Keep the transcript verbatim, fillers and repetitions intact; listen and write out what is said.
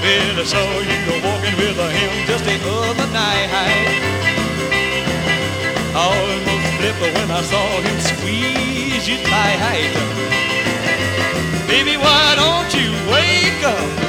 Well, I saw you walking with him just the other night. I almost flipped when I saw him squeeze you tight. Baby, why don't you wake up